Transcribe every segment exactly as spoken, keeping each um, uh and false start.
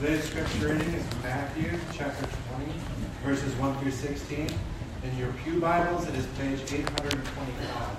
Today's scripture reading is Matthew chapter twenty, verses one through sixteen. In your pew Bibles, it is page eight hundred twenty-five.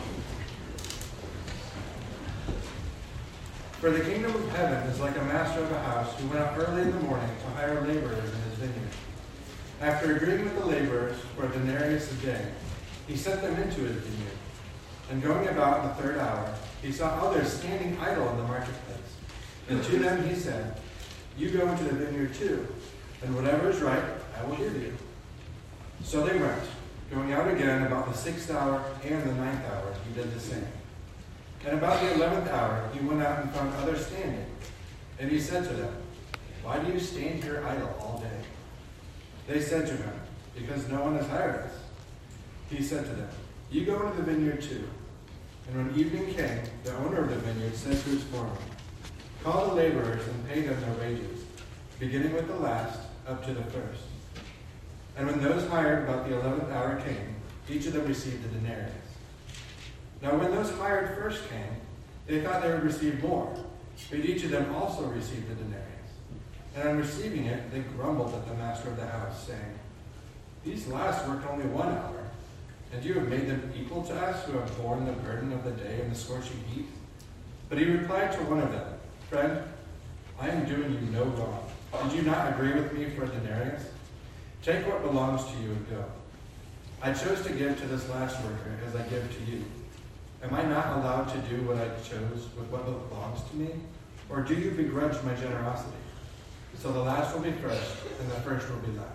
For the kingdom of heaven is like a master of a house who went out early in the morning to hire laborers in his vineyard. After agreeing with the laborers for a denarius a day, he sent them into his vineyard. And going about in the third hour, he saw others standing idle in the marketplace. And to them he said, "You go into the vineyard too, and whatever is right, I will give you." So they went. Going out again about the sixth hour and the ninth hour, he did the same. And about the eleventh hour, he went out and found others standing. And he said to them, "Why do you stand here idle all day?" They said to him, "Because no one has hired us." He said to them, "You go into the vineyard too." And when evening came, the owner of the vineyard said to his foreman, "Call the laborers and pay them their wages, beginning with the last up to the first." And when those hired about the eleventh hour came, each of them received a denarius. Now when those hired first came, they thought they would receive more, but each of them also received a denarius. And on receiving it, they grumbled at the master of the house, saying, "These last worked only one hour, and you have made them equal to us who have borne the burden of the day and the scorching heat?" But he replied to one of them, "Friend, I am doing you no wrong. Did you not agree with me for a denarius? Take what belongs to you and go. I chose to give to this last worker as I give to you. Am I not allowed to do what I chose with what belongs to me? Or do you begrudge my generosity? So the last will be first, and the first will be last."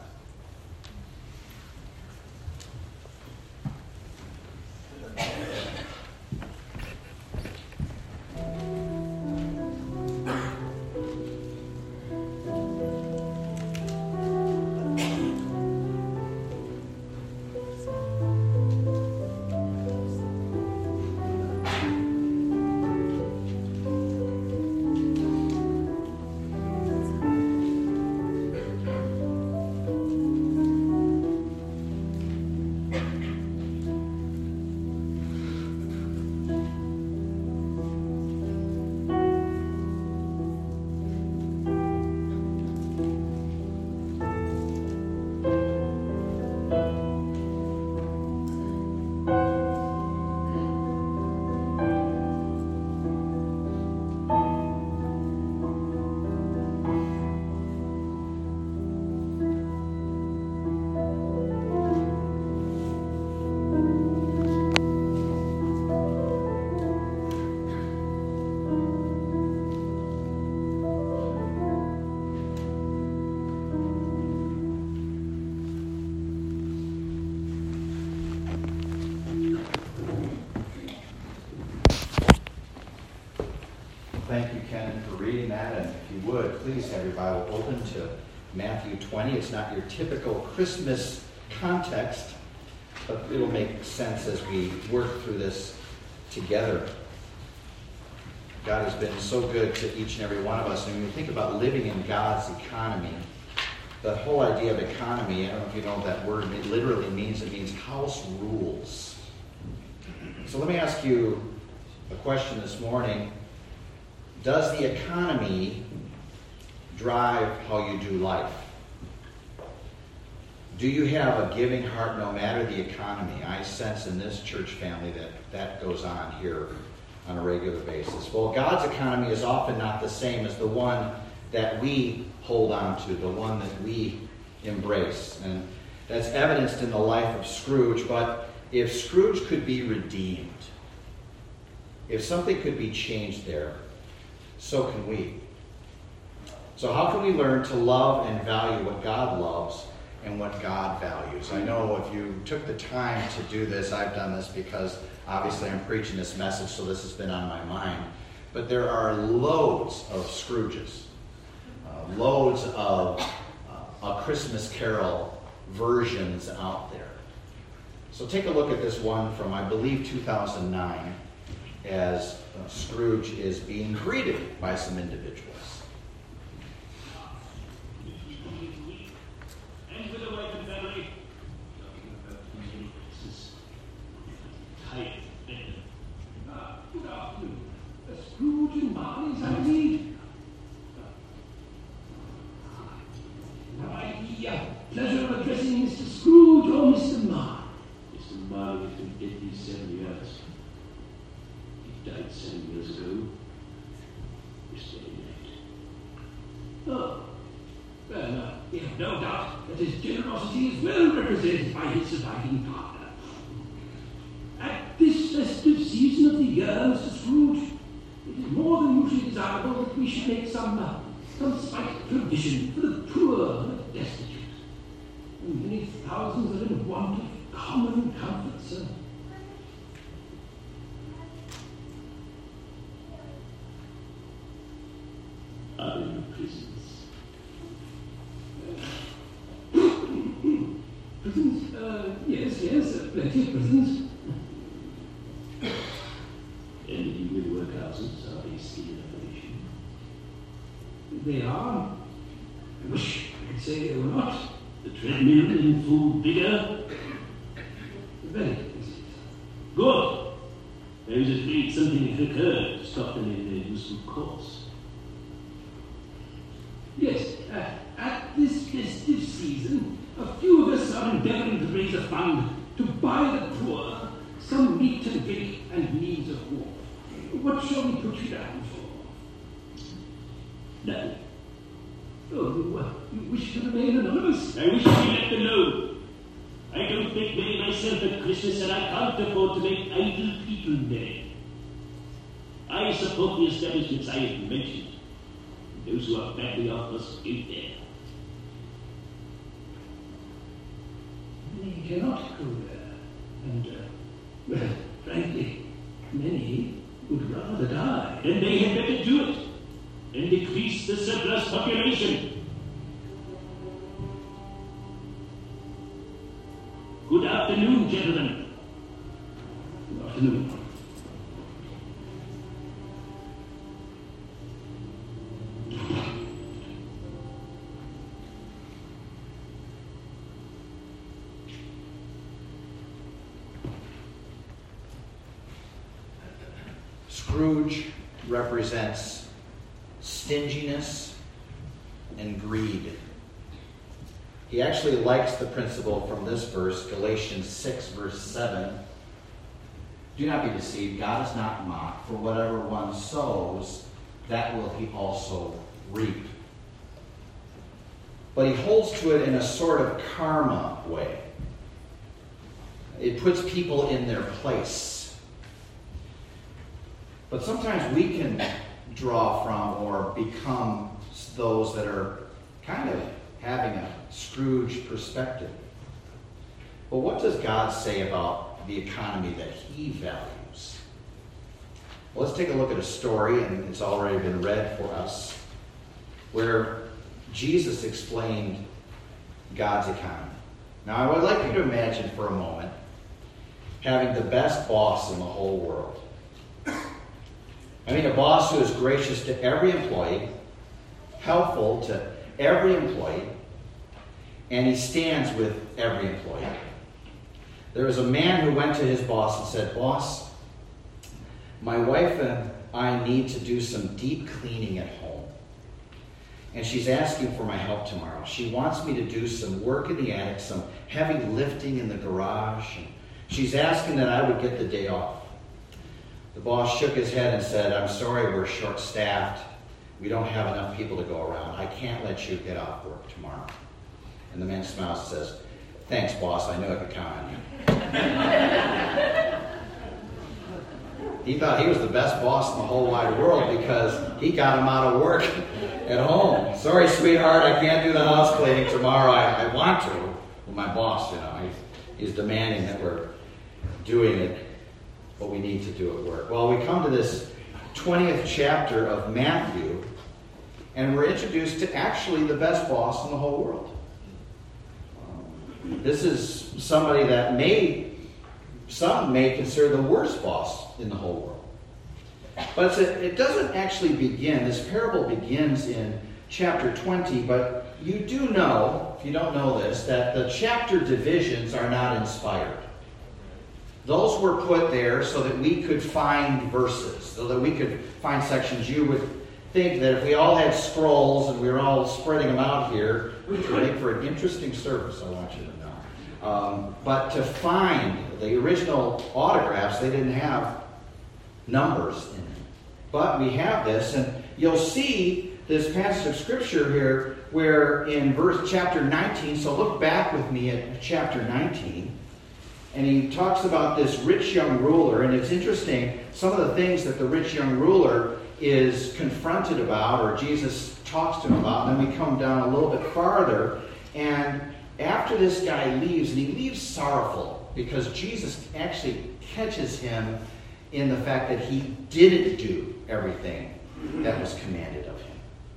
Thank you, Ken, for reading that. And if you would, please have your Bible open to Matthew twenty. It's not your typical Christmas context, but it'll make sense as we work through this together. God has been so good to each and every one of us. And when you think about living in God's economy, the whole idea of economy, I don't know if you know that word, it literally means, it means house rules. So let me ask you a question this morning. Does the economy drive how you do life? Do you have a giving heart no matter the economy? I sense in this church family that that goes on here on a regular basis. Well, God's economy is often not the same as the one that we hold on to, the one that we embrace. And that's evidenced in the life of Scrooge. But if Scrooge could be redeemed, if something could be changed there, so can we. So how can we learn to love and value what God loves and what God values? I know if you took the time to do this, I've done this because obviously I'm preaching this message, so this has been on my mind. But there are loads of Scrooges, uh, loads of uh, A Christmas Carol versions out there. So take a look at this one from, I believe, two thousand nine, as uh, Scrooge is being greeted by some individuals. And for the White family, tight. Ah, good afternoon. Scrooge and Barney's I need. Mister Mark. Mister Mark has been dead these seven years. He died seven years ago. This very night. Oh. Well, no, we have no doubt that his generosity is well represented by his surviving partner. At this festive season of the year, Mister Scrooge, it is more than usually desirable that we should make some, uh, some slight provision for the poor and the destitute. And many thousands are in want of common comfort, sir. Are in the prisons? Prisons? Uh, yes, yes, uh, plenty of prisons. And the workhouses, are they still in operation? They are. I wish I could say they were not. The treadmill in full vigor? Very busy. Good. Those at least something had occurred to stop them in their useful course. Yes, uh, at this festive season, a few of us are endeavoring to raise a fund to buy the poor some meat and drink and means of war. What shall we put you down for? Nothing. Oh, you, uh, you wish to remain anonymous? I wish to be left alone. I don't make merry myself at Christmas, and I can't afford to make idle people merry. I support the establishments I have mentioned. Those who are badly off must go there. Many cannot go there, and, uh, well, frankly, many would rather die. Then they had better do it, and decrease the surplus population. Good afternoon, gentlemen. Good afternoon. Scrooge represents stinginess and greed. He actually likes the principle from this verse, Galatians six, verse seven. Do not be deceived. God is not mocked. For whatever one sows, that will he also reap. But he holds to it in a sort of karma way. It puts people in their place. But sometimes we can draw from or become those that are kind of having a Scrooge perspective. But what does God say about the economy that he values? Well, let's take a look at a story, and it's already been read for us, where Jesus explained God's economy. Now, I would like you to imagine for a moment having the best boss in the whole world. I mean, a boss who is gracious to every employee, helpful to every employee, and he stands with every employee. There was a man who went to his boss and said, "Boss, my wife and I need to do some deep cleaning at home. And she's asking for my help tomorrow. She wants me to do some work in the attic, some heavy lifting in the garage. And she's asking that I would get the day off." The boss shook his head and said, "I'm sorry, we're short-staffed. We don't have enough people to go around. I can't let you get off work tomorrow." And the man smiles and says, "Thanks, boss. I knew I could count on you." He thought he was the best boss in the whole wide world because he got him out of work at home. "Sorry, sweetheart, I can't do the house cleaning tomorrow. I, I want to." Well, my boss, you know, he's, he's demanding that we're doing it. But we need to do it work. Well, we come to this twentieth chapter of Matthew, and we're introduced to actually the best boss in the whole world. Um, this is somebody that may, some may consider the worst boss in the whole world. But it's a, it doesn't actually begin, this parable begins in chapter twenty, but you do know, if you don't know this, that the chapter divisions are not inspired. Those were put there so that we could find verses, so that we could find sections. You would think that if we all had scrolls and we were all spreading them out here, we would make for an interesting service, I want you to know. Um, but to find the original autographs, they didn't have numbers in them. But we have this, and you'll see this passage of Scripture here where in verse chapter nineteen, so look back with me at chapter nineteen, and he talks about this rich young ruler, and it's interesting, some of the things that the rich young ruler is confronted about, or Jesus talks to him about, and then we come down a little bit farther, and after this guy leaves, and he leaves sorrowful, because Jesus actually catches him in the fact that he didn't do everything that was commanded of him.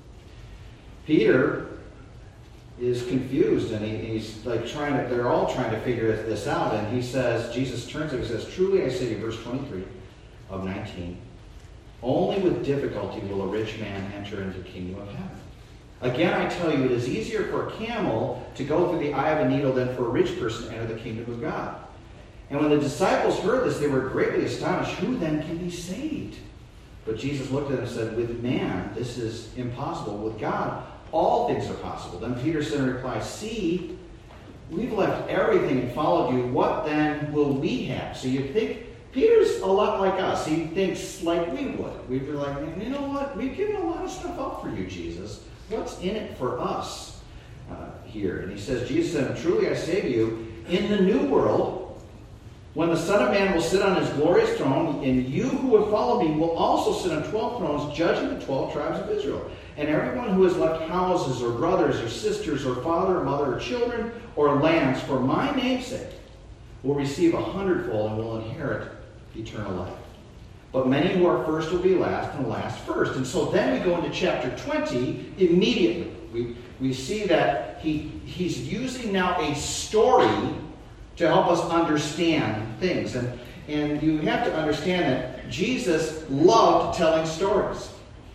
Peter is confused, and he, he's like trying to, they're all trying to figure this out, and he says, Jesus turns to him and says, truly I say to you, verse twenty-three of nineteen, only with difficulty will a rich man enter into the kingdom of heaven. Again, I tell you, it is easier for a camel to go through the eye of a needle than for a rich person to enter the kingdom of God. And when the disciples heard this, they were greatly astonished. Who then can be saved? But Jesus looked at them and said, with man, this is impossible. With God, all things are possible. Then Peter said in reply, see, we've left everything and followed you. What then will we have? So you think, Peter's a lot like us. He thinks like we would. We'd be like, you know what? We've given a lot of stuff up for you, Jesus. What's in it for us uh, here? And he says, Jesus said, truly I say to you, in the new world, when the Son of Man will sit on his glorious throne, and you who have followed me will also sit on twelve thrones, judging the twelve tribes of Israel. And everyone who has left houses or brothers or sisters or father or mother or children or lands for my name's sake will receive a hundredfold and will inherit eternal life. But many who are first will be last, and last first. And so then we go into chapter twenty immediately. We, we see that he, he's using now a story to help us understand things. And, and you have to understand that Jesus loved telling stories.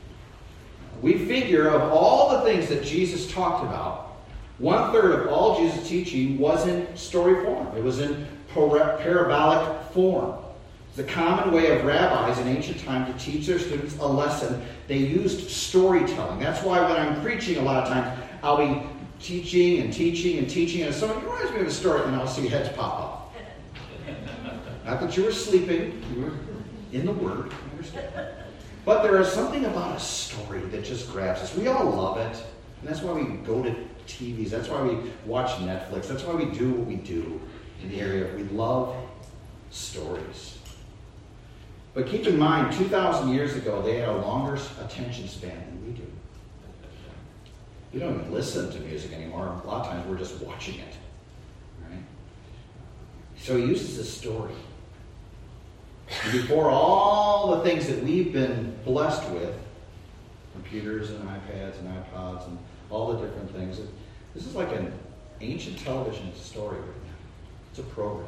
We figure of all the things that Jesus talked about, one third of all Jesus' teaching was in story form. It was in parabolic form. The common way of rabbis in ancient times to teach their students a lesson, they used storytelling. That's why when I'm preaching a lot of times, I'll be teaching and teaching and teaching, and someone reminds me of a story, and I'll see heads pop up. Not that you were sleeping, you were in the Word, I understand. But there is something about a story that just grabs us. We all love it, and that's why we go to T Vs. That's why we watch Netflix. That's why we do what we do in the area. We love stories. But keep in mind, two thousand years ago, they had a longer attention span than we do. We don't even listen to music anymore. A lot of times we're just watching it. Right? So he uses a story. And before all the things that we've been blessed with, computers and iPads and iPods and all the different things, this is like an ancient television story right now. It's a program.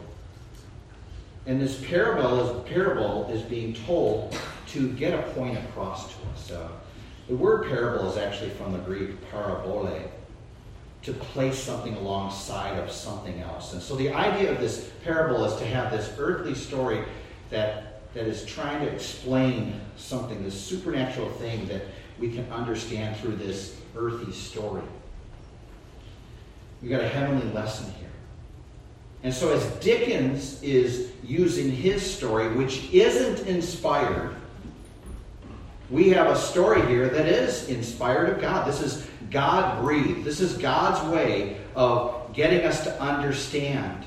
And this parable is, parable is being told to get a point across to us. Uh, the word parable is actually from the Greek parabole, to place something alongside of something else. And so the idea of this parable is to have this earthly story that, that is trying to explain something, this supernatural thing that we can understand through this earthy story. We've got a heavenly lesson here. And so as Dickens is using his story, which isn't inspired, we have a story here that is inspired of God. This is God-breathed. This is God's way of getting us to understand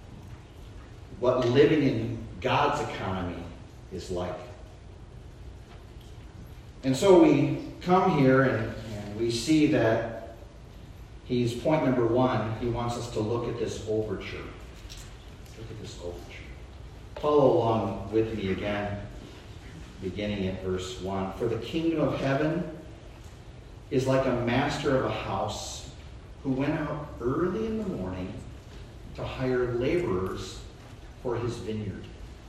what living in God's economy is like. And so we come here and, and we see that he's, point number one, he wants us to look at this overture. Look at this overture. Follow along with me again, beginning at verse one. For the kingdom of heaven is like a master of a house who went out early in the morning to hire laborers for his vineyard.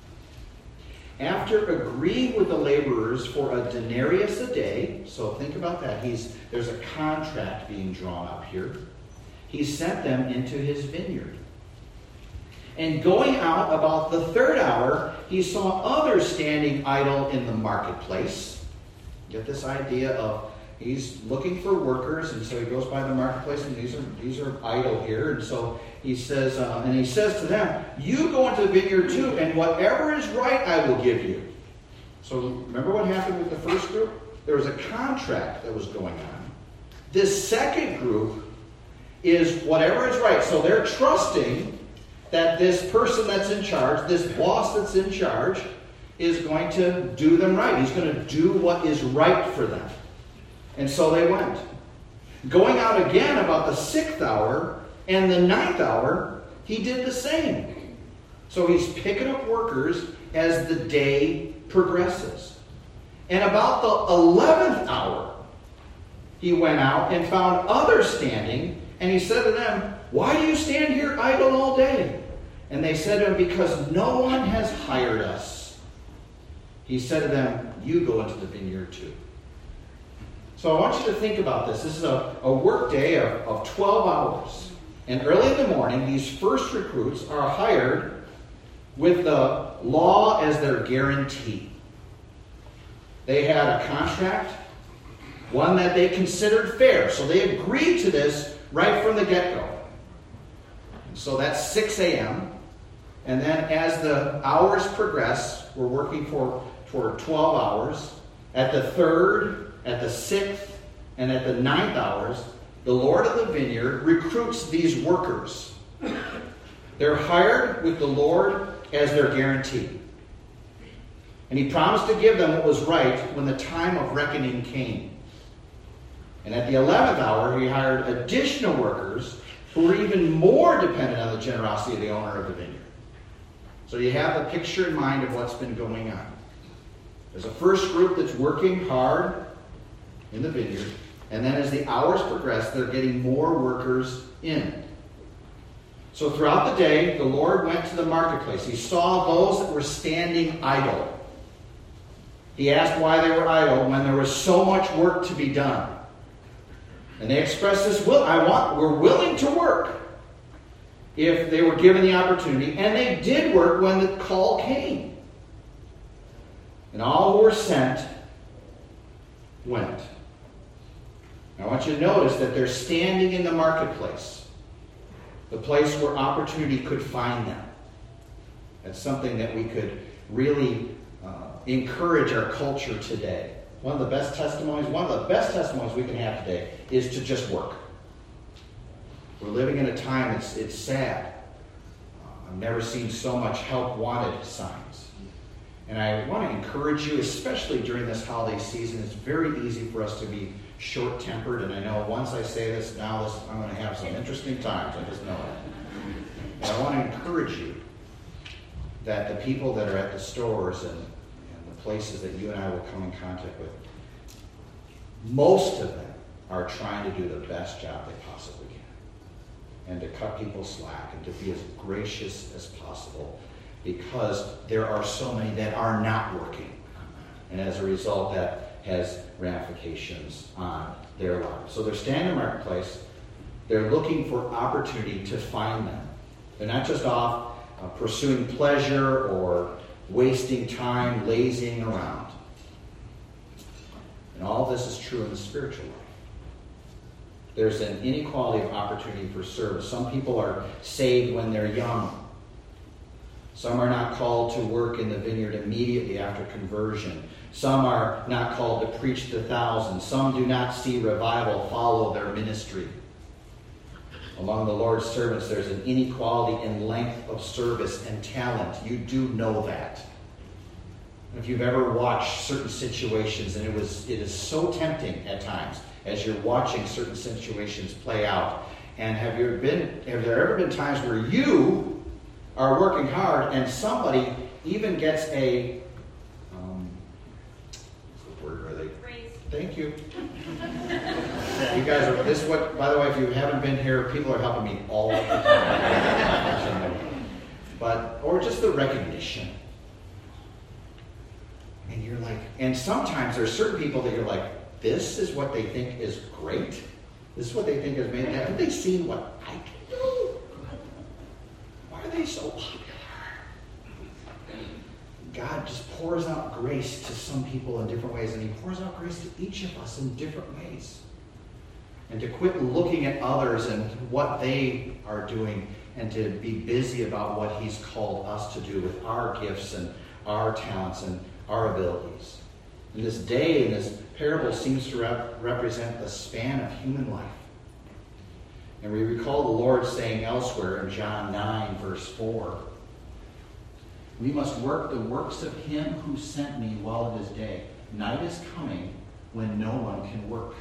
After agreeing with the laborers for a denarius a day, so think about that, he's, there's a contract being drawn up here, he sent them into his vineyard. And going out about the third hour, he saw others standing idle in the marketplace. Get this idea of, he's looking for workers, and so he goes by the marketplace, and these are these are idle here, and so he says, uh, and he says to them, "You go into the vineyard too, and whatever is right, I will give you." So remember what happened with the first group? There was a contract that was going on. This second group is whatever is right. So they're trusting that this person that's in charge, this boss that's in charge, is going to do them right. He's going to do what is right for them. And so they went. Going out again about the sixth hour and the ninth hour, he did the same. So he's picking up workers as the day progresses. And about the eleventh hour, he went out and found others standing, and he said to them, "Why do you stand here idle all day?" And they said to him, "Because no one has hired us." He said to them, "You go into the vineyard too." So I want you to think about this. This is a, a work day of, of twelve hours. And early in the morning, these first recruits are hired with the law as their guarantee. They had a contract, one that they considered fair. So they agreed to this right from the get-go. So that's six a.m. And then as the hours progress, we're working for, for twelve hours. At the third, at the sixth, and at the ninth hours, the Lord of the vineyard recruits these workers. They're hired with the Lord as their guarantee. And he promised to give them what was right when the time of reckoning came. And at the eleventh hour, he hired additional workers who were even more dependent on the generosity of the owner of the vineyard. So you have a picture in mind of what's been going on. There's a first group that's working hard in the vineyard, and then as the hours progress, they're getting more workers in. So throughout the day, the Lord went to the marketplace. He saw those that were standing idle. He asked why they were idle when there was so much work to be done. And they expressed this will. I want, we're willing to work if they were given the opportunity. And they did work when the call came. And all who were sent went. I want you to notice that they're standing in the marketplace, the place where opportunity could find them. That's something that we could really uh, encourage our culture today. One of the best testimonies, one of the best testimonies we can have today is to just work. We're living in a time, it's, it's sad. Uh, I've never seen so much help wanted signs. And I want to encourage you, especially during this holiday season, it's very easy for us to be short-tempered. And I know once I say this, now this, I'm going to have some interesting times. I just know it. But I want to encourage you that the people that are at the stores and places that you and I will come in contact with, most of them are trying to do the best job they possibly can and to cut people slack and to be as gracious as possible, because there are so many that are not working, and as a result that has ramifications on their lives. So they're standing in the marketplace, they're looking for opportunity to find them. They're not just off uh, pursuing pleasure or wasting time, lazying around. And all this is true in the spiritual life. There's an inequality of opportunity for service. Some people are saved when they're young. Some are not called to work in the vineyard immediately after conversion. Some are not called to preach to thousands. Some do not see revival follow their ministry. Among the Lord's servants, there's an inequality in length of service and talent. You do know that. If you've ever watched certain situations, and it was it is so tempting at times as you're watching certain situations play out. And have you been have there ever been times where you are working hard and somebody even gets a um, what word are they? Praise. Thank you. You guys are, this is what, by the way, if you haven't been here, people are helping me all the time. But, or just the recognition. And you're like, and sometimes there's certain people that you're like, this is what they think is great. This is what they think is made. Haven't they seen what I can do? Why are they so popular? God just pours out grace to some people in different ways, and he pours out grace to each of us in different ways. And to quit looking at others and what they are doing, and to be busy about what he's called us to do with our gifts and our talents and our abilities. And this day in this parable seems to rep- represent the span of human life. And we recall the Lord saying elsewhere in John nine, verse four, "We must work the works of him who sent me while it is day. Night is coming when no one can work."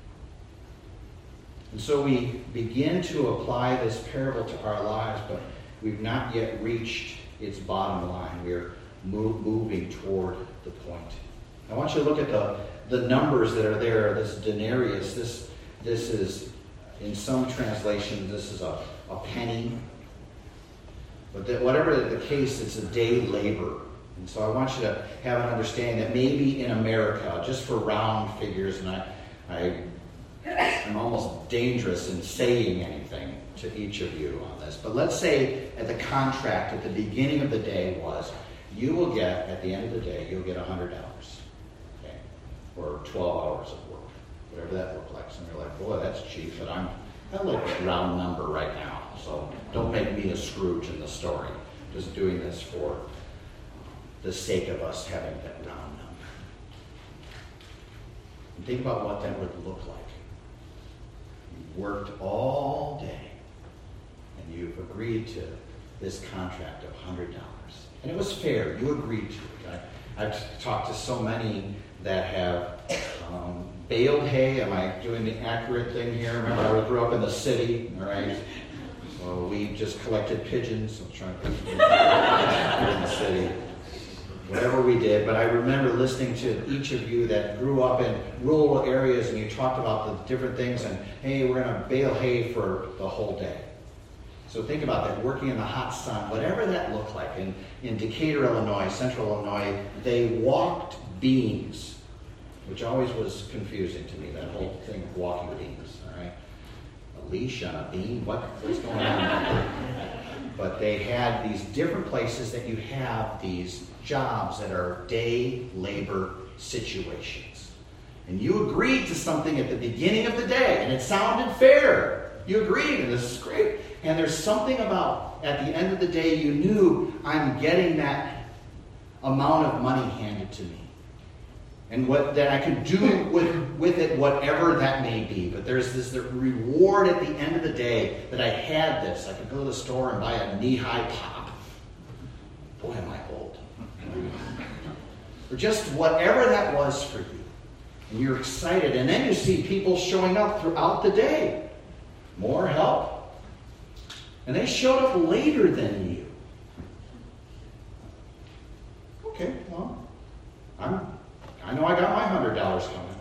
And so we begin to apply this parable to our lives, but we've not yet reached its bottom line. We're move, moving toward the point. I want you to look at the, the numbers that are there. This denarius, this, this is, in some translations, this is a, a penny. But that whatever the case, it's a day labor. And so I want you to have an understanding that maybe in America, just for round figures, and I, I, I'm almost dangerous in saying anything to each of you on this, but let's say at the contract at the beginning of the day was, you will get, at the end of the day, you'll get one hundred dollars, okay, or twelve hours of work, whatever that looked like. Some of you are like, boy, that's cheap, but I'm, I like a round number right now. So don't make me a Scrooge in the story. Just doing this for the sake of us having that round number. And think about what that would look like. You worked all day, and you've agreed to this contract of one hundred dollars. And it was fair. You agreed to it. I, I've talked to so many that have um, baled hay. Am I doing the accurate thing here? Remember, I grew up in the city, all right? So we just collected pigeons. I'm trying to think in the city. Whatever we did. But I remember listening to each of you that grew up in rural areas, and you talked about the different things, and hey, we're going to bale hay for the whole day. So think about that, working in the hot sun, whatever that looked like. In, in Decatur, Illinois, central Illinois, they walked beams, which always was confusing to me, that whole thing of walking beams, all right? A leash on a beam, what, what's going on? But they had these different places that you have these jobs that are day labor situations. And you agreed to something at the beginning of the day, and it sounded fair. You agreed, and this is great. And there's something about, at the end of the day, you knew, I'm getting that amount of money handed to me. And what that I can do with, with it, whatever that may be. But there's this the reward at the end of the day that I had this. I could go to the store and buy a knee-high pop. Boy, am I old. Or just whatever that was for you. And you're excited. And then you see people showing up throughout the day. More help. And they showed up later than you. Okay, well, I'm, I know I got my one hundred dollars coming.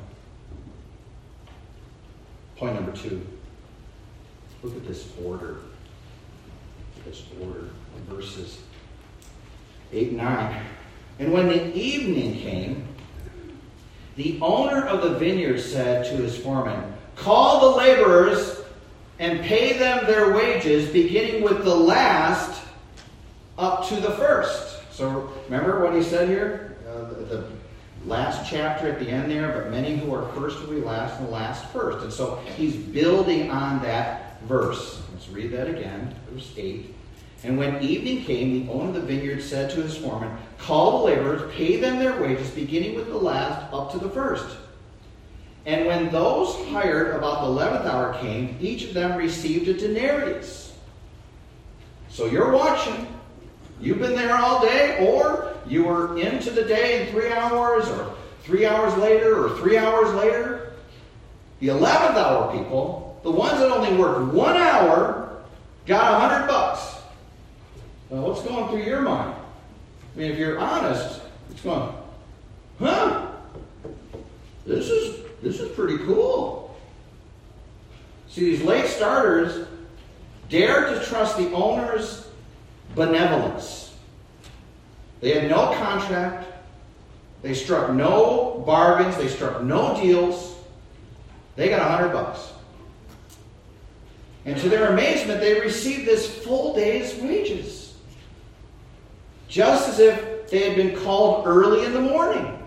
Point number two. Look at this order. This order. Verses eight and nine. And when the evening came, the owner of the vineyard said to his foreman, "Call the laborers and pay them their wages, beginning with the last up to the first." So remember what he said here? Uh, the, the last chapter at the end there, but many who are first will be last, and the last first. And so he's building on that verse. Let's read that again, verse eight. And when evening came, the owner of the vineyard said to his foreman, "Call the laborers, pay them their wages, beginning with the last up to the first." And when those hired about the eleventh hour came, each of them received a denarius. So you're watching. You've been there all day, or you were into the day in three hours, or three hours later, or three hours later. The eleventh hour people, the ones that only worked one hour, got a hundred bucks. Now, what's going through your mind? I mean, if you're honest, it's going, huh? This is this is pretty cool. See, these late starters dared to trust the owner's benevolence. They had no contract. They struck no bargains. They struck no deals. They got a hundred bucks. And to their amazement, they received this full day's wages. Just as if they had been called early in the morning.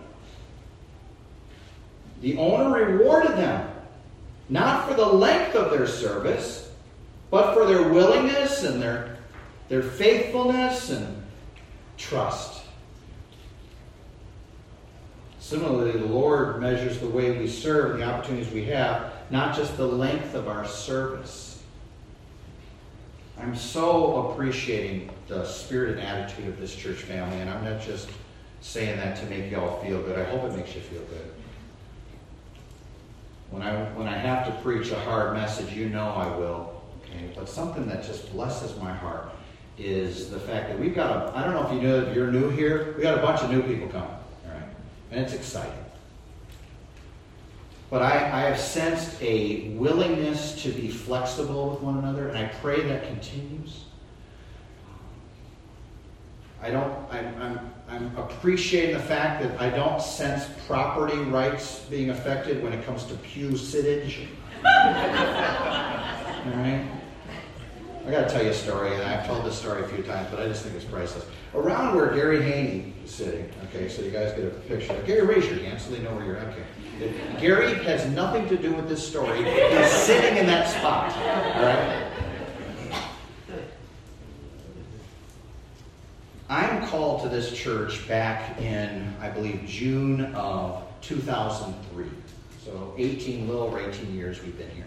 The owner rewarded them, not for the length of their service, but for their willingness and their, their faithfulness and trust. Similarly, the Lord measures the way we serve and the opportunities we have, not just the length of our service. I'm so appreciating the spirit and attitude of this church family, and I'm not just saying that to make you all feel good. I hope it makes you feel good. When I when I have to preach a hard message, you know I will. Okay? But something that just blesses my heart is the fact that we've got a, I don't know if you know, if you're new here, we got a bunch of new people coming. All right? And it's exciting. But I, I have sensed a willingness to be flexible with one another, and I pray that continues. I don't, I'm, I'm, I'm appreciating the fact that I don't sense property rights being affected when it comes to pew sittage. All right? I got to tell you a story, and I've told this story a few times, but I just think it's priceless. Around where Gary Haney is sitting, okay, so you guys get a picture. Gary, raise your hand so they know where you're at. Okay. Gary has nothing to do with this story. He's sitting in that spot. All right? I'm called to this church back in, I believe, June of two thousand three. So eighteen, little over eighteen years we've been here.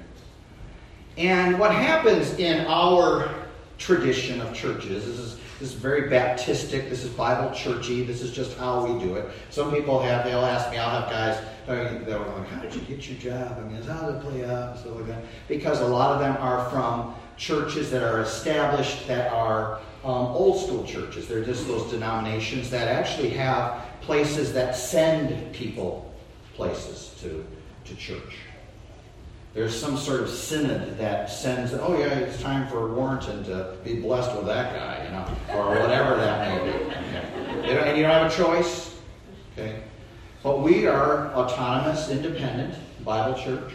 And what happens in our tradition of churches, this is, this is very Baptistic, this is Bible churchy, this is just how we do it. Some people have, they'll ask me, I'll have guys, they're like, how did you get your job? I mean, how did it play out? And stuff like that. Because a lot of them are from churches that are established, that are um, old school churches. They're just those denominations that actually have places that send people places to, to church. There's some sort of synod that sends, oh yeah, it's time for Warrenton to be blessed with that guy, you know, or whatever that may be. Okay. You know, and you don't have a choice. Okay. But we are autonomous, independent Bible church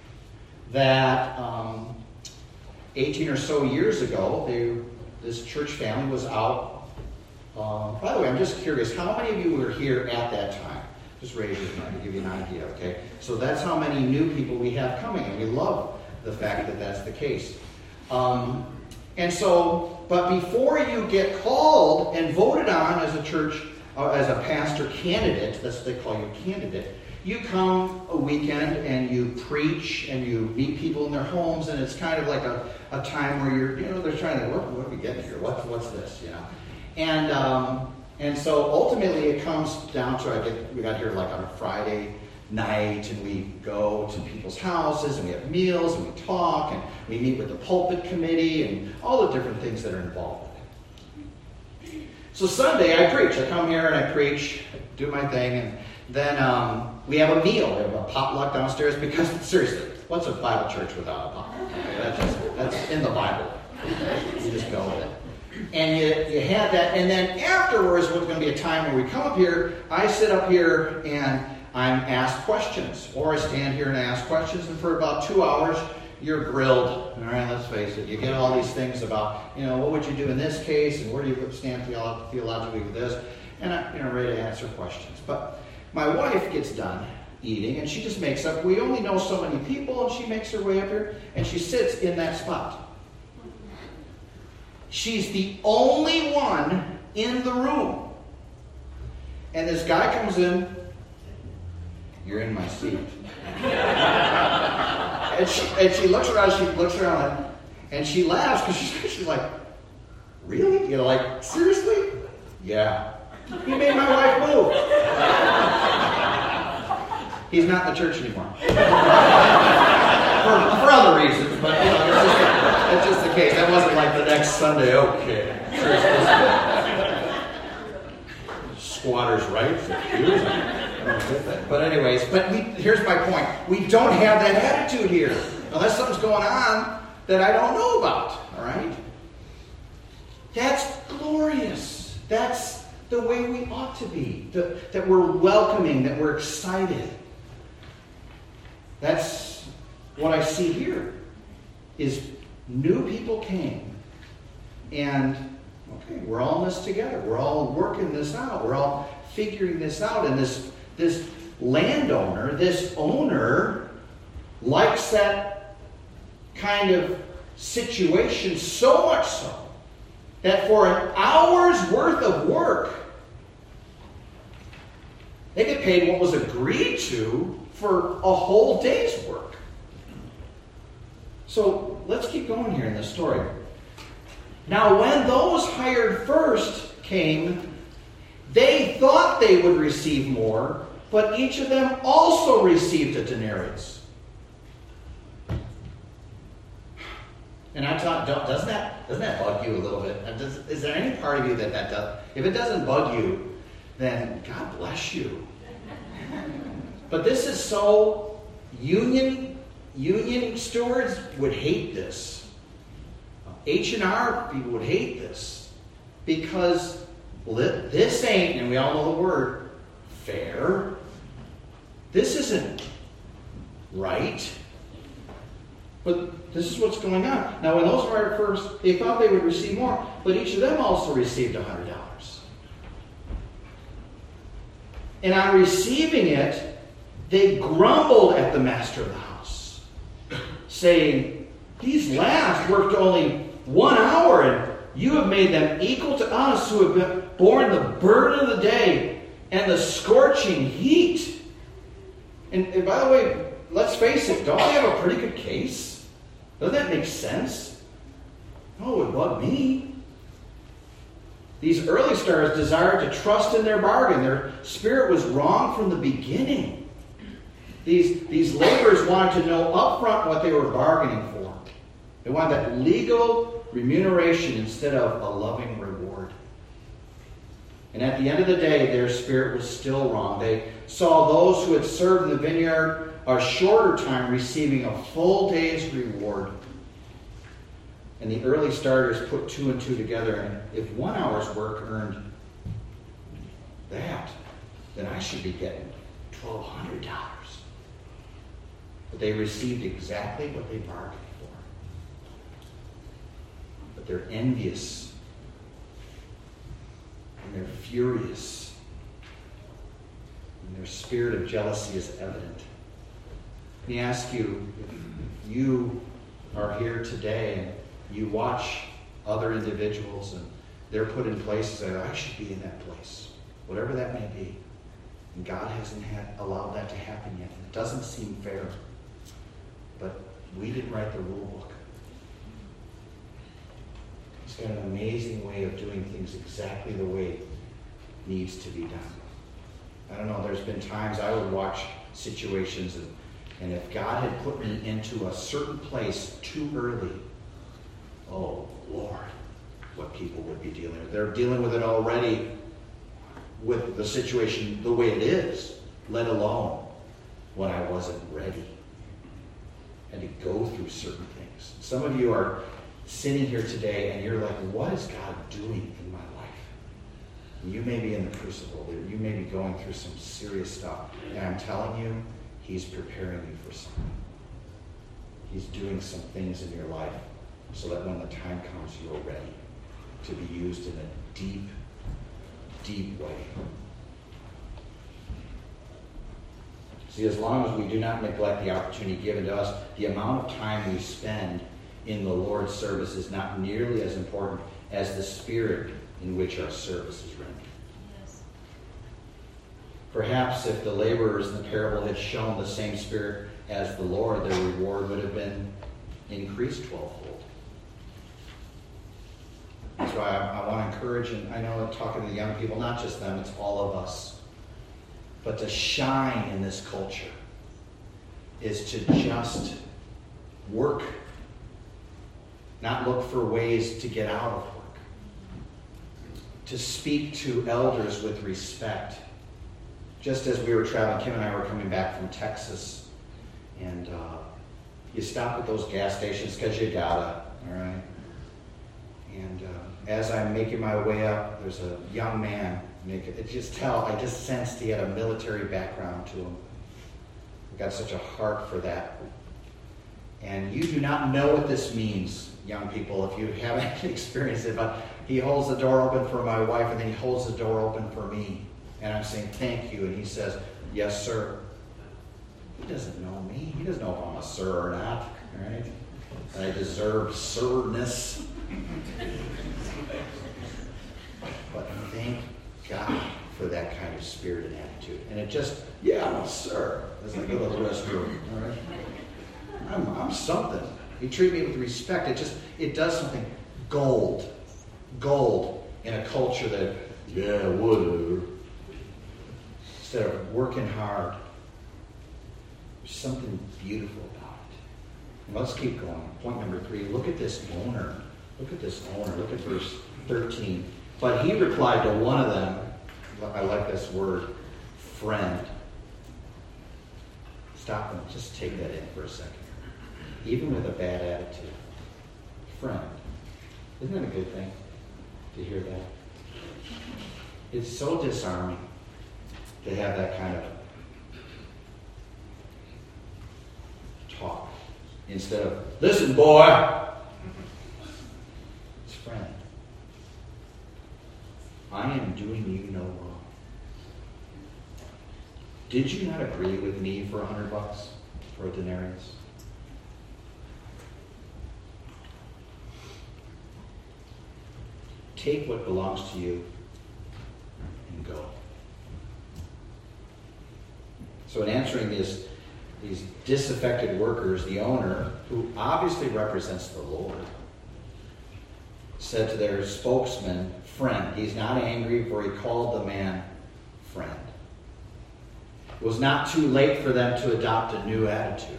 that um, eighteen or so years ago, they, this church family was out. Um, by the way, I'm just curious, how many of you were here at that time? Just raise your hand to give you an idea, okay? So that's how many new people we have coming, and we love the fact that that's the case. Um, and so, but before you get called and voted on as a church, uh, as a pastor candidate, that's what they call you, a candidate, you come a weekend and you preach and you meet people in their homes, and it's kind of like a, a time where you're, you know, they're trying to, what, what are we getting here? What, what's this, you know? And, um, And so ultimately it comes down to, I get, we got here like on a Friday night, and we go to people's houses and we have meals and we talk and we meet with the pulpit committee and all the different things that are involved with it. So Sunday I preach. I come here and I preach, do my thing, and then um, we have a meal. We have a potluck downstairs because, seriously, what's a Bible church without a potluck? Okay, that's, just, that's in the Bible. You just go with it. And you, you had that, and then afterwards, there's going to be a time where we come up here, I sit up here, and I'm asked questions. Or I stand here and I ask questions, and for about two hours, you're grilled. All right, let's face it. You get all these things about, you know, what would you do in this case, and where do you stand theolo- theologically with this? And I'm, you know, ready to answer questions. But my wife gets done eating, and she just makes up, we only know so many people, and she makes her way up here, and she sits in that spot. She's the only one in the room. And this guy comes in, you're in my seat. and, she, and she looks around, she looks around, and she laughs because she's, she's like, really? You know, like, seriously? Yeah. He made my wife move. He's not in the church anymore. for, for other reasons, but, you know, it's just, it's just the case. That wasn't like the next Sunday, okay. Squatters' rights. But anyways, but we, here's my point. We don't have that attitude here. Unless something's going on that I don't know about, all right? That's glorious. That's the way we ought to be. The, that we're welcoming, that we're excited. That's what I see here, is new people came, and Okay, we're all in this together. We're all working this out. We're all figuring this out. And this, this landowner, this owner, likes that kind of situation so much so that for an hour's worth of work, they get paid what was agreed to for a whole day's work. So let's keep going here in this story. Now, when those hired first came, they thought they would receive more, but each of them also received a denarius. And I thought, doesn't that doesn't that bug you a little bit? Does, is there any part of you that that does? If it doesn't bug you, then God bless you. But this is so union union stewards would hate this. H and R people would hate this because well, this ain't, and we all know the word, fair. This isn't right. But this is what's going on. Now, when those hired first, they thought they would receive more, but each of them also received one hundred dollars. And on receiving it, they grumbled at the master of the house, saying, "These last worked only one hour, and you have made them equal to us who have been borne the burden of the day and the scorching heat." And, and by the way, let's face it, don't they have a pretty good case? Doesn't that make sense? Oh, it would bug me. These early stars desired to trust in their bargain. Their spirit was wrong from the beginning. These, these laborers wanted to know upfront what they were bargaining for. They wanted that legal remuneration instead of a loving reward. And at the end of the day, their spirit was still wrong. They saw those who had served in the vineyard a shorter time receiving a full day's reward. And the early starters put two and two together, and if one hour's work earned that, then I should be getting twelve hundred dollars. But they received exactly what they bargained for. But they're envious, and they're furious, and their spirit of jealousy is evident. Let me ask you, if you are here today and you watch other individuals and they're put in places that I should be in that place, whatever that may be, and God hasn't had allowed that to happen yet. It doesn't seem fair, but we didn't write the rule book. He's got an amazing way of doing things exactly the way it needs to be done. I don't know, there's been times I would watch situations and, and if God had put me into a certain place too early, oh, Lord, what people would be dealing with. They're dealing with it already with the situation the way it is, let alone when I wasn't ready. And to go through certain things. Some of you are sitting here today and you're like, what is God doing in my life? And you may be in the crucible. You may be going through some serious stuff. And I'm telling you, He's preparing you for something. He's doing some things in your life so that when the time comes, you're ready to be used in a deep, deep way. See, as long as we do not neglect the opportunity given to us, the amount of time we spend in the Lord's service is not nearly as important as the spirit in which our service is rendered. Yes. Perhaps if the laborers in the parable had shown the same spirit as the Lord, their reward would have been increased twelvefold. That's why I, I want to encourage, and I know I'm talking to the young people, not just them, it's all of us. But to shine in this culture is to just work, not look for ways to get out of work. To speak to elders with respect. Just as we were traveling, Kim and I were coming back from Texas, and uh, you stop at those gas stations because you gotta, all right? And uh, as I'm making my way up, there's a young man. Make it, it just tell, I just sensed he had a military background to him. He got such a heart for that. And you do not know what this means, young people, if you haven't experienced it, but he holds the door open for my wife, and then he holds the door open for me. And I'm saying, thank you. And he says, yes, sir. He doesn't know me. He doesn't know if I'm a sir or not. Right? I deserve sirness. But thank God for that kind of spirit and attitude. And it just, yeah, well, sir. It's like a little restroom. All right? I'm, I'm something. You treat me with respect. It just, it does something. Gold. Gold in a culture that, yeah, whatever. Instead of working hard. There's something beautiful about it. And let's keep going. Point number three. Look at this owner. Look at this owner. Look at verse thirteen. But he replied to one of them, I like this word, friend. Stop and just take that in for a second. Even with a bad attitude. Friend. Isn't that a good thing to hear that? It's so disarming to have that kind of talk. Instead of, listen, boy. It's friend. I am doing you no wrong. Did you not agree with me for a hundred bucks for a denarius? Take what belongs to you and go. So in answering these, these disaffected workers, the owner, who obviously represents the Lord, said to their spokesman, friend. He's not angry, for he called the man friend. It was not too late for them to adopt a new attitude.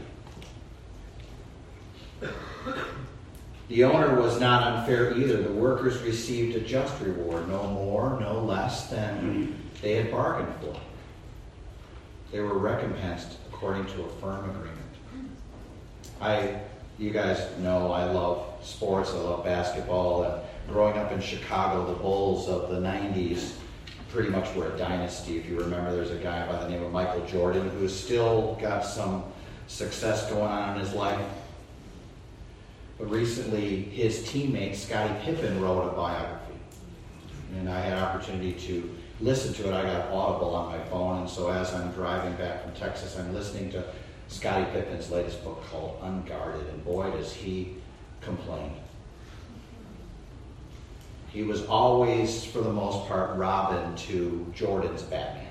The owner was not unfair either. The workers received a just reward, no more, no less than they had bargained for. They were recompensed according to a firm agreement. I, you guys know I love sports. I love basketball. And growing up in Chicago, the Bulls of the nineties pretty much were a dynasty. If you remember, there's a guy by the name of Michael Jordan who's still got some success going on in his life. But recently, his teammate, Scottie Pippen, wrote a biography. And I had opportunity to listen to it. I got Audible on my phone, and so as I'm driving back from Texas, I'm listening to Scottie Pippen's latest book called Unguarded, and boy, does he complain. He was always, for the most part, Robin to Jordan's Batman.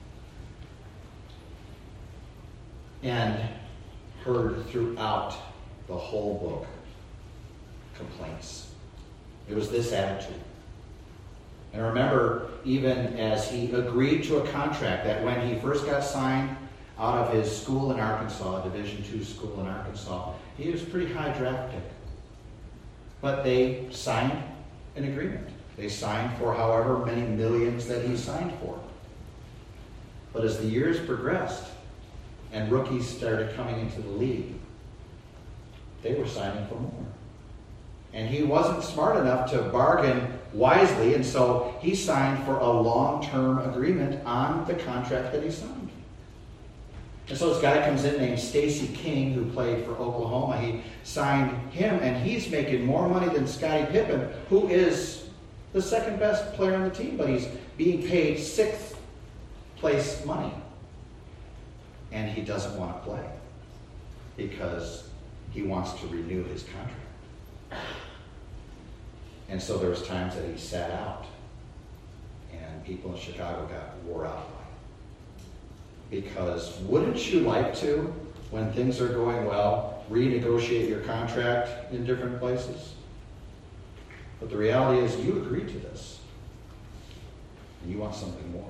And heard throughout the whole book complaints. It was this attitude. And remember, even as he agreed to a contract, that when he first got signed out of his school in Arkansas, Division two school in Arkansas, he was a pretty high draft pick. But they signed an agreement. They signed for however many millions that he signed for. But as the years progressed and rookies started coming into the league, they were signing for more. And he wasn't smart enough to bargain wisely, and so he signed for a long-term agreement on the contract that he signed. And so this guy comes in named Stacey King, who played for Oklahoma. He signed him, and he's making more money than Scottie Pippen, who is the second best player on the team, but he's being paid sixth place money. And he doesn't want to play because he wants to renew his contract. And so there was times that he sat out, and people in Chicago got wore out by it. Because wouldn't you like to, when things are going well, renegotiate your contract in different places? But the reality is you agreed to this, and you want something more.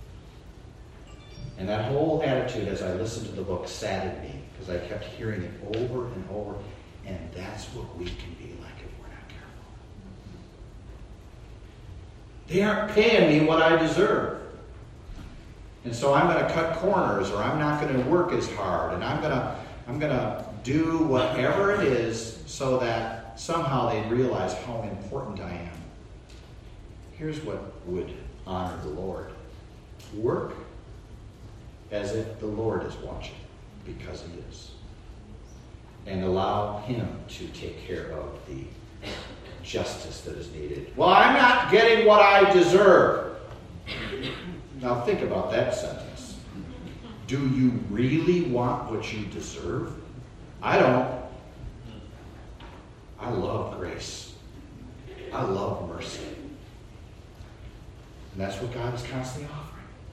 And that whole attitude, as I listened to the book, saddened me, because I kept hearing it over and over, and that's what we can be like if we're not careful. They aren't paying me what I deserve. And so I'm going to cut corners, or I'm not going to work as hard, and I'm going to I'm going to do whatever it is so that somehow they realize how important I am. Here's what would honor the Lord. Work as if the Lord is watching, because he is. And allow him to take care of the justice that is needed. Well, I'm not getting what I deserve. Now think about that sentence. Do you really want what you deserve? I don't. I love grace. I love mercy. And that's what God is constantly offering.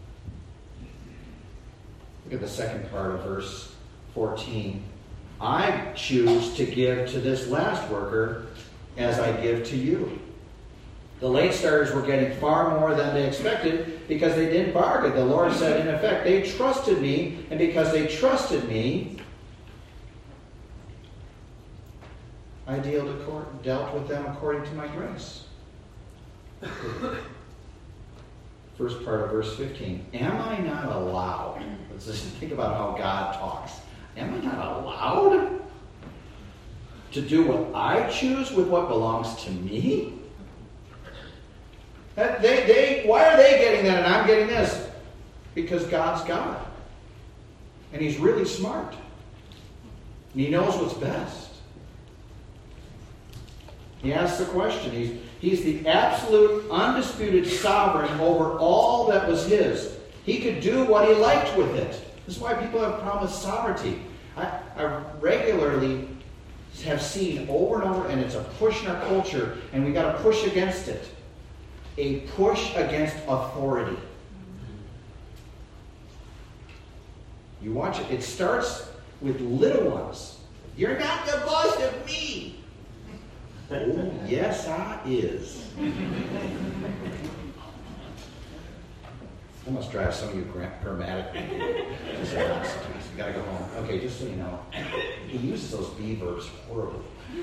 Look at the second part of verse fourteen. I choose to give to this last worker as I give to you. The late starters were getting far more than they expected because they didn't bargain. The Lord said, in effect, they trusted me, and because they trusted me, I dealt with them according to my grace. First part of verse fifteen. Am I not allowed? Let's just think about how God talks. Am I not allowed to do what I choose with what belongs to me? That they, they, why are they getting that and I'm getting this? Because God's God. And He's really smart. And He knows what's best. He asks the question. He's, he's the absolute, undisputed sovereign over all that was His. He could do what He liked with it. This is why people have a problem with sovereignty. I, I regularly have seen over and over, and it's a push in our culture, and we got to push against it. A push against authority. You watch it. It starts with little ones. You're not the boss of me. Oh, yes, I is. I must drive some of you grammatically. You gotta go home. Okay, just so you know, he uses those be verbs horribly.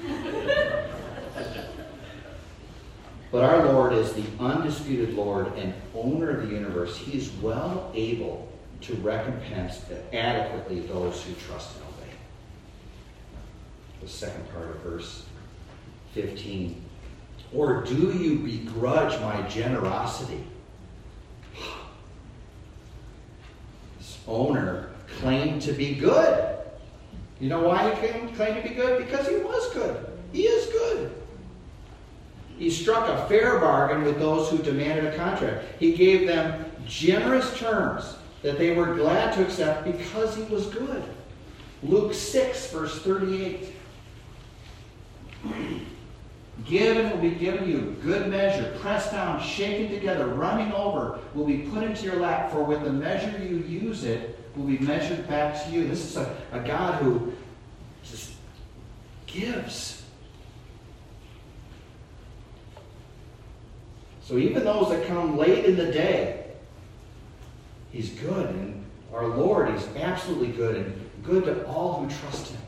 But our Lord is the undisputed Lord and owner of the universe. He is well able to recompense adequately those who trust and obey. The second part of verse fifteen. Or do you begrudge my generosity? This owner claimed to be good. You know why he claimed to be good? Because he was good. He is good. He struck a fair bargain with those who demanded a contract. He gave them generous terms that they were glad to accept because he was good. Luke six, verse thirty-eight. Give and it will be given you, good measure, pressed down, shaken together, running over, will be put into your lap. For with the measure you use it, will be measured back to you. This is a, a God who just gives. So even those that come late in the day, He's good. And our Lord is absolutely good and good to all who trust Him.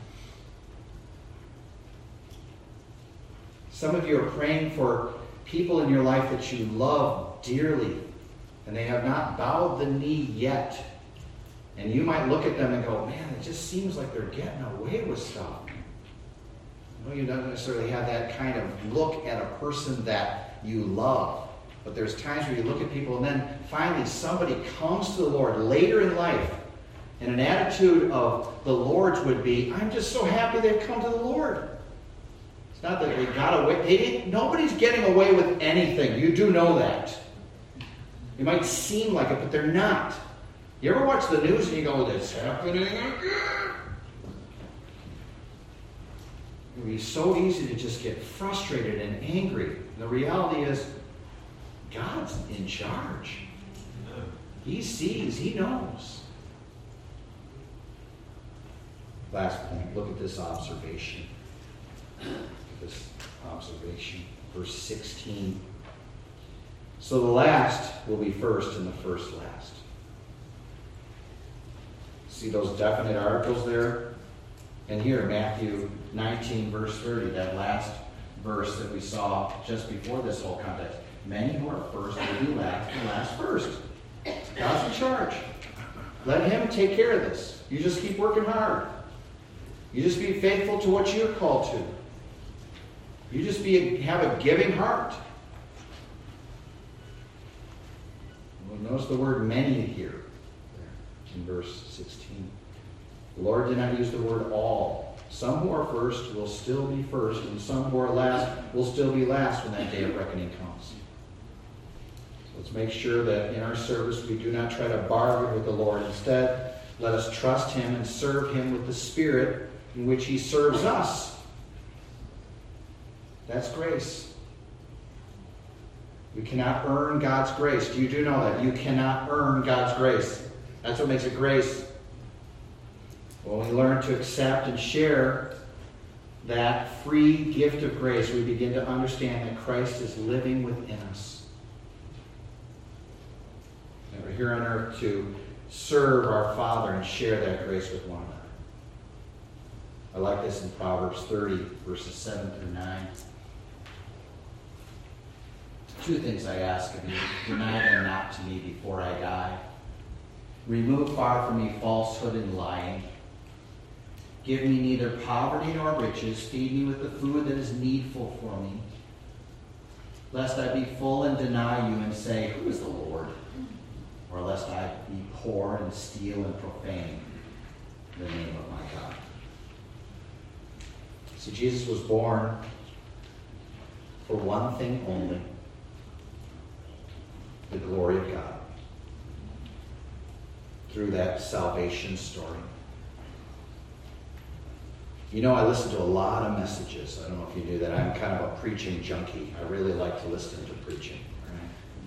Some of you are praying for people in your life that you love dearly, and they have not bowed the knee yet. And you might look at them and go, man, it just seems like they're getting away with stuff. You know, you don't necessarily have that kind of look at a person that you love. But there's times where you look at people and then finally somebody comes to the Lord later in life, and an attitude of the Lord's would be, I'm just so happy they've come to the Lord. It's not that they got away. They didn't, nobody's getting away with anything. You do know that. It might seem like it, but they're not. You ever watch the news and you go, it's happening again? It would be so easy to just get frustrated and angry. And the reality is, God's in charge. He sees. He knows. Last point. Look at this observation. Look at this observation. Verse sixteen. So the last will be first and the first last. See those definite articles there? And here, Matthew nineteen, verse thirty, that last verse that we saw just before this whole context. Many who are first will be last, and last first. God's in charge. Let Him take care of this. You just keep working hard. You just be faithful to what you're called to. You just be have a giving heart. Well, notice the word many here in verse sixteen. The Lord did not use the word all Some who are first will still be first, and some who are last will still be last when that day of reckoning comes. So let's make sure that in our service we do not try to bargain with the Lord. Instead, let us trust him and serve him with the spirit in which he serves us. That's grace. We cannot earn God's grace. You do know that. You cannot earn God's grace. That's what makes it grace. When we learn to accept and share that free gift of grace, we begin to understand that Christ is living within us. And we're here on earth to serve our Father and share that grace with one another. I like this in Proverbs thirty, verses seven through nine. Two things I ask of you. Deny them not to me before I die. Remove far from me falsehood and lying. Give me neither poverty nor riches. Feed me with the food that is needful for me. Lest I be full and deny you and say, who is the Lord? Or lest I be poor and steal and profane the name of my God. See, Jesus was born for one thing only. The glory of God. Through that salvation story. You know, I listen to a lot of messages. I don't know if you knew that. I'm kind of a preaching junkie. I really like to listen to preaching. Right?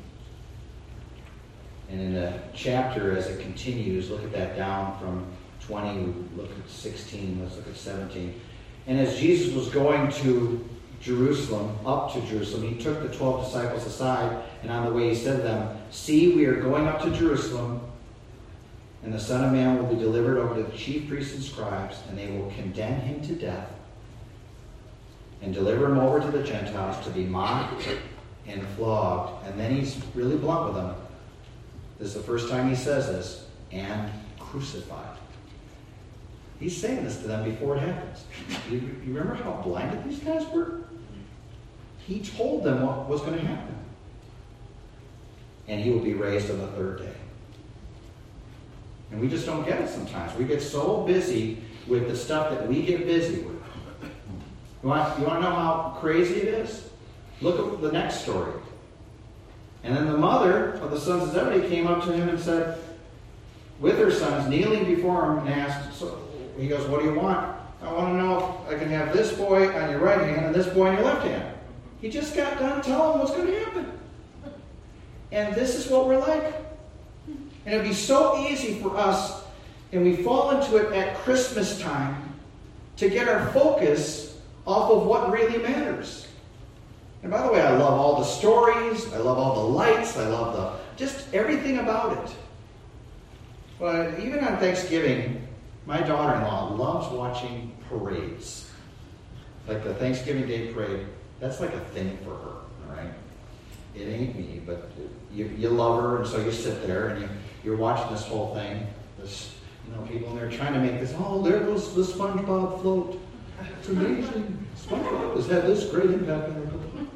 And in the chapter, as it continues, look at that down from twenty, we look at sixteen, let's look at seventeen. And as Jesus was going to Jerusalem, up to Jerusalem, he took the twelve disciples aside, and on the way he said to them, see, we are going up to Jerusalem, and the Son of Man will be delivered over to the chief priests and scribes, and they will condemn him to death and deliver him over to the Gentiles to be mocked and flogged. And then he's really blunt with them. This is the first time he says this, and crucified. He's saying this to them before it happens. You, you remember how blinded these guys were? He told them what was going to happen. And he will be raised on the third day. And we just don't get it sometimes. We get so busy with the stuff that we get busy with. You want, you want to know how crazy it is? Look at the next story. And then the mother of the sons of Zebedee came up to him and said, with her sons, kneeling before him, and asked, so he goes, what do you want? I want to know if I can have this boy on your right hand and this boy on your left hand. He just got done telling them what's going to happen. And this is what we're like. And it would be so easy for us, and we fall into it at Christmas time, to get our focus off of what really matters. And by the way, I love all the stories, I love all the lights, I love the just everything about it. But even on Thanksgiving, my daughter-in-law loves watching parades. Like the Thanksgiving Day parade, that's like a thing for her, all right? It ain't me, but you, you love her, and so you sit there, and you, you're watching this whole thing. This, you know, people in there trying to make this, oh, there goes the SpongeBob float. It's amazing. SpongeBob has had this great impact on the culture.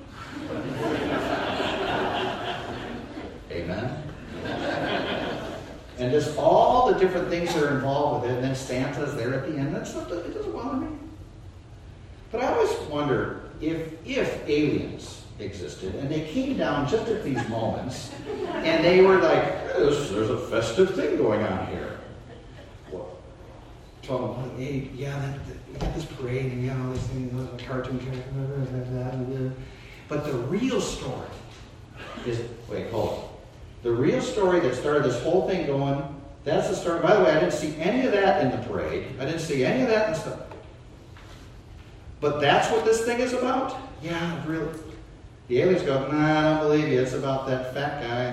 Amen. And just all the different things that are involved with it, and then Santa's there at the end. That stuff, it doesn't bother me. But I always wonder if if aliens existed and they came down just at these moments, and they were like, there's, there's a festive thing going on here. Well, told them, hey, yeah, that, that, we got this parade, and yeah, all this thing, those cartoon characters, but the real story is, wait, hold on. The real story that started this whole thing going, that's the story. By the way, I didn't see any of that in the parade. I didn't see any of that in the stuff. But that's what this thing is about? Yeah, really. The aliens go, nah, I don't believe you. It's about that fat guy.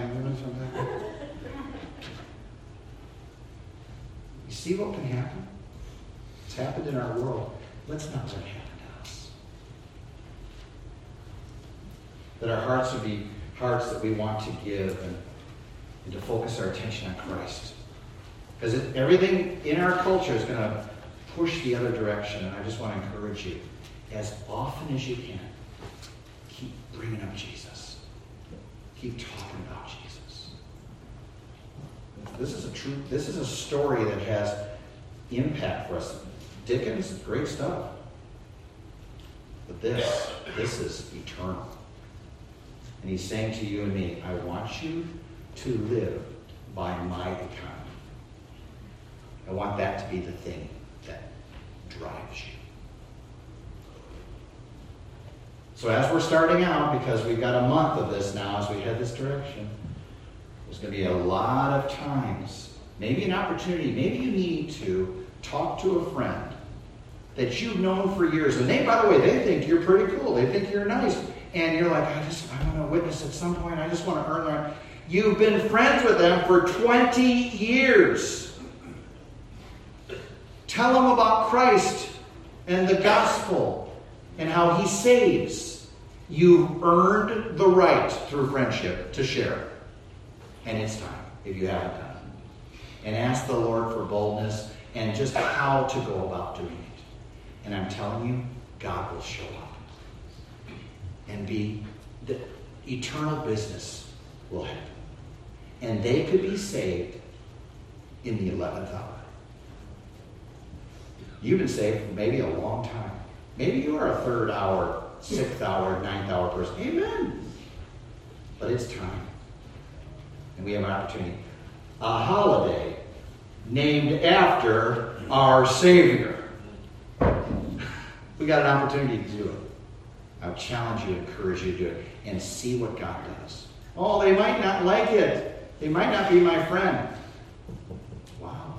You see what can happen? It's happened in our world. Let's not let it happen to us. That our hearts would be hearts that we want to give and, and to focus our attention on Christ. Because everything in our culture is going to push the other direction. And I just want to encourage you, as often as you can, keep bringing up Jesus. Keep talking about Jesus. This is a true, this is a story that has impact for us. Dickens, great stuff. But this, this is eternal. And he's saying to you and me, I want you to live by my economy. I want that to be the thing that drives you. So as we're starting out, because we've got a month of this now as we head this direction, there's going to be a lot of times, maybe an opportunity, maybe you need to talk to a friend that you've known for years. And they, by the way, they think you're pretty cool. They think you're nice. And you're like, I just, I want to witness at some point. I just want to earn their... You've been friends with them for twenty years. Tell them about Christ and the gospel and how he saves. You've earned the right through friendship to share. And it's time, if you haven't done it. And ask the Lord for boldness and just how to go about doing it. And I'm telling you, God will show up. And be, the eternal business will happen. And they could be saved in the eleventh hour. You've been saved for maybe a long time. Maybe you are a third hour, sixth hour, ninth hour person. Amen. But it's time. And we have an opportunity. A holiday named after our Savior. We got an opportunity to do it. I would challenge you, encourage you to do it, and see what God does. Oh, they might not like it. They might not be my friend. Wow.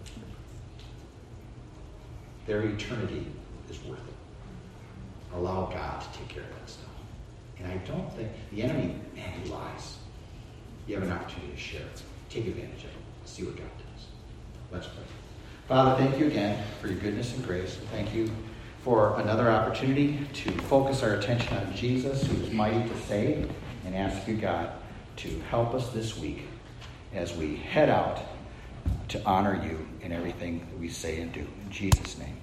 Their eternity is worth it. Allow God to take care of that stuff. And I don't think, the enemy, man, he lies. You have an opportunity to share it. Take advantage of it. See what God does. Let's pray. Father, thank you again for your goodness and grace. Thank you for another opportunity to focus our attention on Jesus, who is mighty to save, and ask you, God, to help us this week as we head out to honor you in everything that we say and do. In Jesus' name.